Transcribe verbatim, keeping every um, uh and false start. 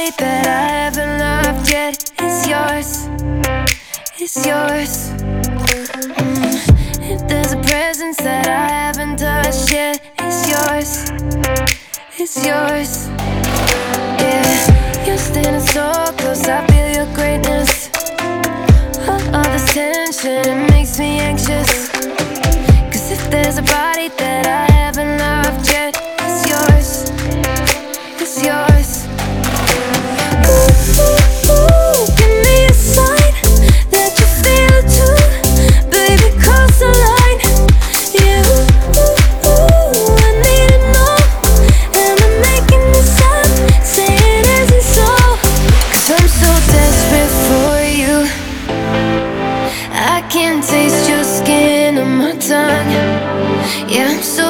body that I haven't loved yet is yours, is yours. Mm. If there's a presence that I haven't touched yet, it's yours, it's yours. Yeah, you're standing so close, I feel your greatness. All, all this tension, it makes me anxious. Cause if there's a body that I haven't loved yet, it's yours, it's yours. Ooh, ooh, ooh, give me a sign that you feel too. Baby, cross the line. Yeah, ooh, ooh, ooh, I need to know. Am I making this up? Say it isn't so. Cause I'm so desperate for you. I can taste your skin on my tongue. Yeah, I'm so